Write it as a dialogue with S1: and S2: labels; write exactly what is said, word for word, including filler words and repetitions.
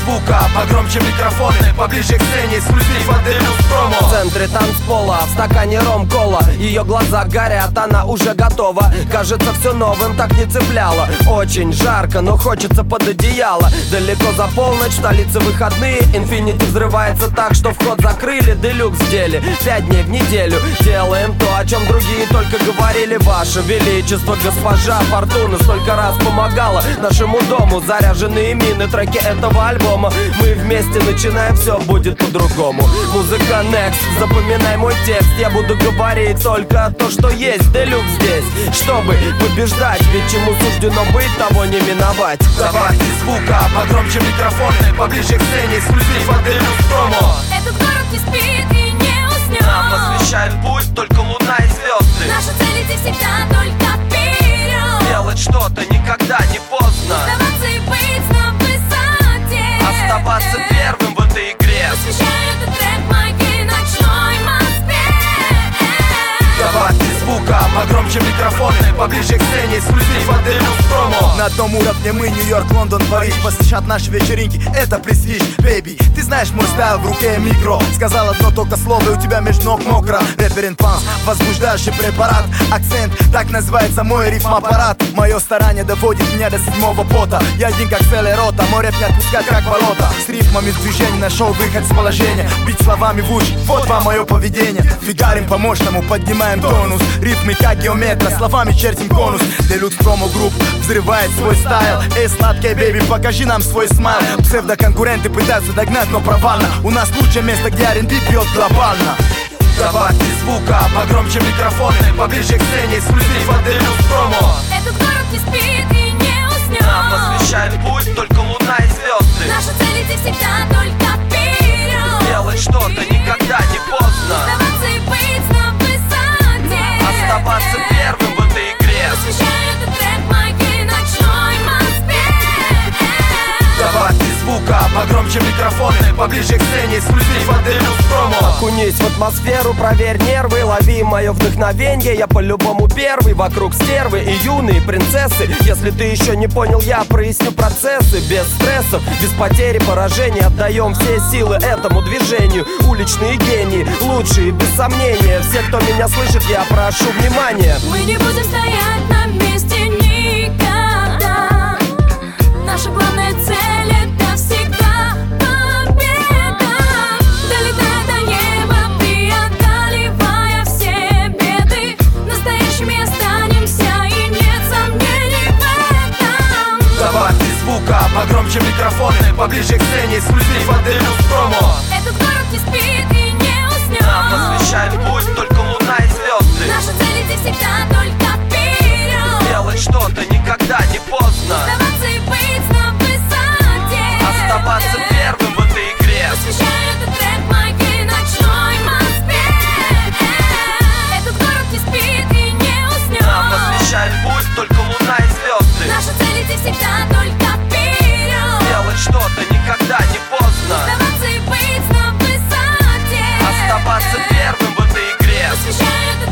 S1: звука, погромче микрофоны, поближе к сцене, эксклюзив от Deluxe промо.
S2: В центре танцпола, в стакане ром-кола. Ее глаза горят, она уже готова. Кажется, все новым так не цепляло. Очень жарко, но хочется под одеяло. Далеко за полночь, в столице выходные. Infinity взрывается так, что вход закрыли. Deluxe в деле, пять дней в неделю. Делаем то, о чем другие только говорили. Ваше величество, госпожа Фортуна столько раз помогала нашему дому. Заряженные мины, треки этого альбома. Мы вместе начинаем, все будет по-другому. Музыка Next, запоминай мой текст. Я буду говорить только то, что есть. Deluxe здесь, чтобы побеждать. Ведь чему суждено быть, того не миновать.
S1: Добавьте звука, погромче микрофоны, поближе к сцене, эксклюзив от Deluxe промо.
S3: Этот город не спит и не уснет.
S1: Нам освещает путь только луна и звезды.
S3: Наша цель идти всегда только вперед.
S1: Делать что-то никогда не поздно.
S3: Оставаться и быть на высоте.
S1: Оставаться первым в этой игре.
S3: Освещаю этот трек в моей ночной Москве.
S1: Добавьте звука, погромче микрофоны, поближе к сцене, эксклюзив от Deluxe промо.
S4: На том уровне мы, Нью-Йорк, Лондон, Париж. Посещат наши вечеринки, это престиж, бейби. Ты знаешь мой стайл, в руке микро. Сказал одно только слово, и у тебя между ног мокро. Реперент панс, возбуждающий препарат. Акцент, так называется мой рифм-аппарат. Мое старание доводит меня до седьмого пота. Я один как целая рота, мой рэп не отпускает как болото. С рифмами в движении нашел выход с положения. Бить словами в уши, вот вам мое поведение. Фигарим по-мощному, поднимаем тонус. Ритмы как геометра, словами чертим конус. Deluxe промо групп взрывает свой стайл. Эй, сладкая бейби, покажи нам свой смайл. Псевдоконкуренты пытаются догнать, но провально. У нас лучшее место, где ар энд би пьет глобально.
S1: Добавьте звука, погромче микрофоны, поближе к сцене, эксклюзив от Deluxe промо.
S3: Этот город не спит и не уснет.
S1: Нам освещает путь только луна и звезды.
S3: Наша цель идти всегда только вперед.
S1: Делать что-то никогда не поздно.
S3: Оставаться и быть на высоте.
S1: Оставаться первым в этой игре.
S3: Освещаю этот трек в моей ночной Москве.
S1: Добавьте звука, погромче микрофоны, поближе к сцене, эксклюзив от Deluxe промо.
S2: Окунись в атмосферу, проверь нервы. Лови мое вдохновенье, я по-любому первый. Вокруг стервы и юные принцессы. Если ты еще не понял, я проясню процессы. Без стрессов, без потери, поражений. Отдаем все силы этому движению. Уличные гении, лучшие, без сомнения. Все, кто меня слышит, я прошу внимания.
S3: Мы не будем стоять на месте никогда. Наша главная цель — это всегда победа. Долетая до неба, преодолевая все беды. Настоящими останемся, и нет сомнений в этом.
S1: Добавьте звука, погромче микрофоны, поближе к сцене, эксклюзив от Deluxe промо.
S3: Этот город не спит и не уснет.
S1: Нам освещает путь только луна и звезды.
S3: Наша цель идти всегда только вперед.
S1: Делать что-то никогда не поздно.
S3: Оставаться и быть на высоте.
S1: Оставаться первым в этой игре.
S3: Освещаю этот трек в моей ночной Москве. Этот город не спит и не уснет.
S1: Нам освещает путь только луна и звезды.
S3: Наша цель идти всегда только вперед.
S1: Делать что-то никогда не поздно.
S3: Оставаться и быть на высоте.
S1: Оставаться первым в этой игре.
S3: Освещаю этот